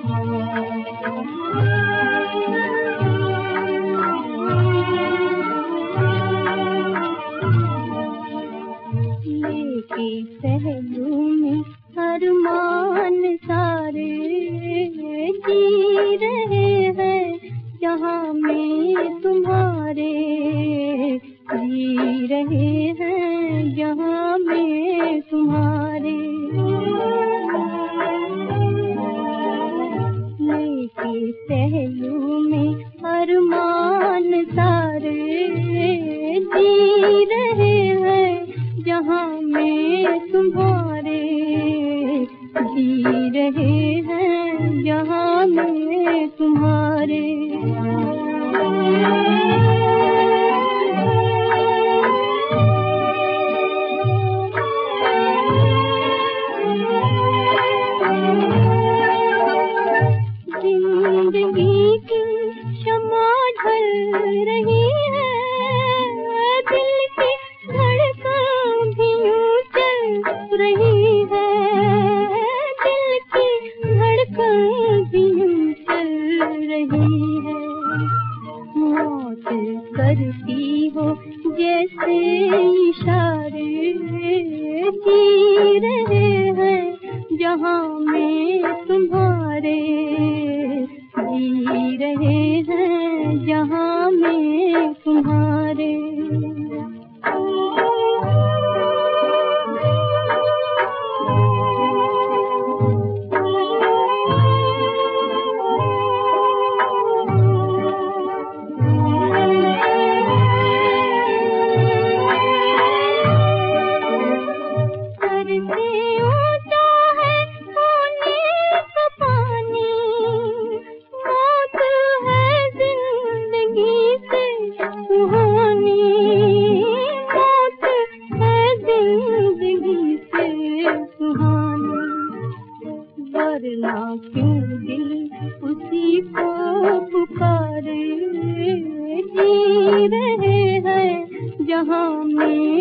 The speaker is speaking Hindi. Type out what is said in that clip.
लेके पहलू में अरमान सारे जी रहे हैं, जहाँ में तुम्हारे जी रहे हैं, जहाँ में तुम्हारे। लेके पहलू में अरमान सारे जी रहे हैं, जहाँ में तुम्हारे जी रहे हैं, जहाँ में तुम्हारे। जिंदगी की शम्मा ढल रही है, दिल की धड़कन भी यूं चल रही है, दिल की धड़कन भी यूं चल रही है। मौत करती हो जैसे इशारे जी रहे हैं, जहाँ में तुम्हारे जी रहे हैं, जहाँ में तुम्हारे। वरना क्यों दिल उसी को पुकारे जी रहे हैं, जहाँ में